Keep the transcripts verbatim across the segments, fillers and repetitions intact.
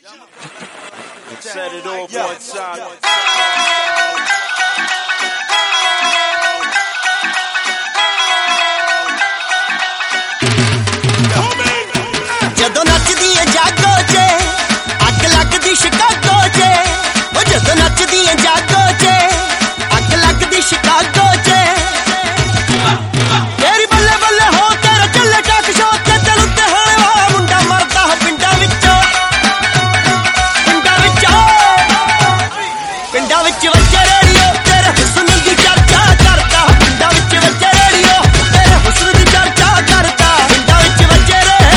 Let's set it off one time. ਜਦੋਂ ਨੱਚਦੀ ਏ ਜਾਗੋ 'ਚ ਅੱਗ ਲੱਗਦੀ ਸ਼ਿਕਾਗੋ 'ਚ ਉਹ ਜਦੋਂ ਨੱਚਦੀ ਏ ਜਾਗੋ 'ਚ ਅੱਗ ਲੱਗਦੀ ਸ਼ਿਕਾਗੋ 'ਚ ਤੇਰੀ ਬੱਲੇ ਬੱਲੇ ਹੋ ਤੇਰਾ ਚੱਲੇ ਟਾਕ ਸ਼ੋ ਤੇ ਦਿਲ ਉੱਤੇ ਹੋਣੇ ਵਾਲਾ ਮੁੰਡਾ ਮਰਦਾ ਪਿੰਡਾਂ ਵਿੱਚੋਂ ਪਿੰਡਾਂ ਵਿੱਚੋਂ ਪਿੰਡਾਂ ਵਿੱਚ ਵੱਜੇ ਰੇਡੀਓ ਤੇਰੇ ਹੁਸਨ ਦੀ ਚਰਚਾ ਕਰਦਾ ਪਿੰਡਾਂ ਵਿੱਚ ਵੱਜੇ ਰੇਡੀਓ ਤੇਰੇ ਹੁਸਨ ਦੀ ਚਰਚਾ ਕਰਦਾ ਪਿੰਡਾਂ ਵਿੱਚ ਵੱਜੇ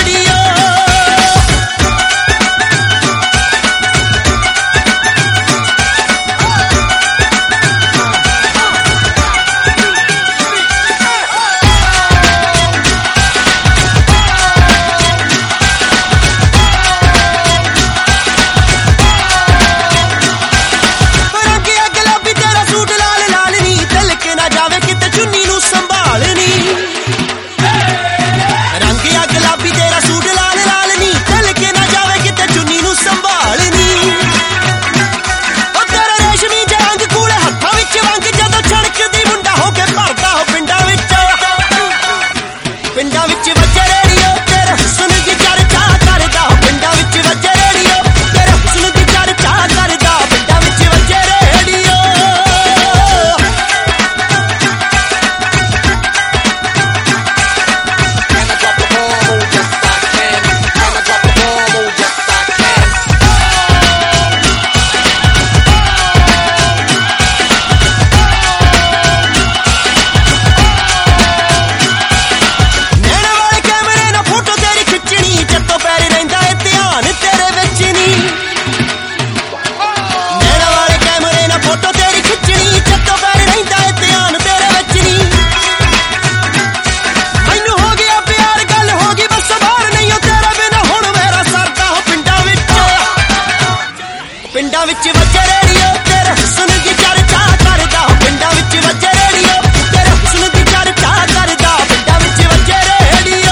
ਪਿੰਡਾਂ ਵਿੱਚ ਵੱਜੇ ਰੇਡੀਓ ਤੇਰੇ ਹੁਸਨ ਦੀ ਚਰਚਾ ਕਰਦਾ ਪਿੰਡਾਂ ਵਿੱਚ ਵੱਜੇ ਰੇਡੀਓ ਤੇਰੇ ਹੁਸਨ ਦੀ ਚਰਚਾ ਕਰਦਾ ਪਿੰਡਾਂ ਵਿੱਚ ਵੱਜੇ ਰੇਡੀਓ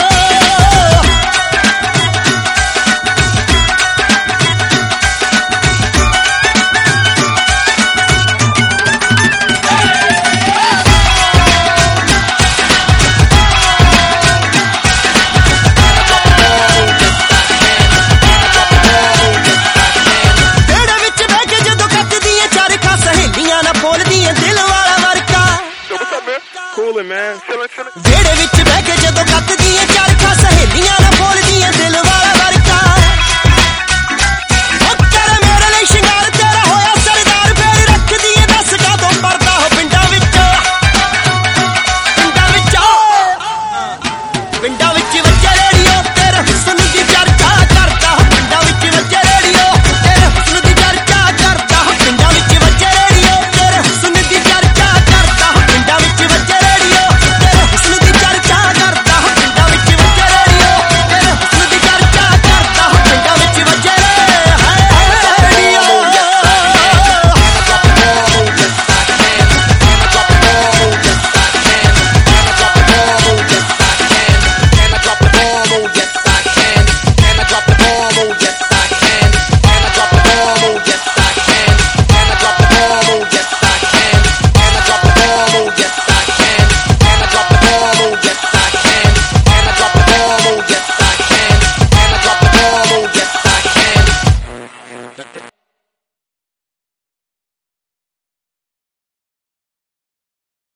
Man, chillin', chillin'. ਵਿਹੜੇ ਵਿੱਚ ਬਹਿ ਕੇ ਜਦੋਂ ਕੱਤਦੀਆਂ ਚਰਖਾ ਸਹੇਲੀਆਂ ਨਾਲ ਬੋਲਦੀਆਂ ਦਿਲ ਵਾਲਾ ਵਰਕਾ ਉਹ ਤੇਰੇ ਮੇਰੇ ਲਈ ਸ਼ਿੰਗਾਰ ਤੇਰਾ ਹੋਇਆ ਸਰਦਾਰ ਫੇਰ ਰੱਖਦੀ ਏ ਦੱਸ ਕਦੋਂ ਪਰਦਾ ਹੋ ਪਿੰਡਾਂ ਵਿੱਚ ਪਿੰਡਾਂ ਵਿੱਚ ਪਿੰਡਾਂ ਵਿੱਚ ਵੱਜੇ ਰੇਡੀਓ ਤੇਰੇ ਹੁਸਨ ਦੀ ਚਰਚਾ ਕਰਦਾ ਪਿੰਡਾਂ ਵਿੱਚ ਵੱਜੇ ਰੇਡੀਓ ਤੇਰੇ ਹੁਸਨ ਦੀ ਚਰਚਾ ਕਰਦਾ ਪਿੰਡਾਂ ਵਿੱਚ ਵੱਜੇ ਰੇਡੀਓ ਤੇਰੇ ਹੁਸਨ ਦੀ ਚਰਚਾ ਕਰਦਾ ਪਿੰਡਾਂ ਵਿੱਚ ਵੱਜੇ Yes, I can. And I drop the ball, oh yes I can. And I drop the ball, oh yes I can.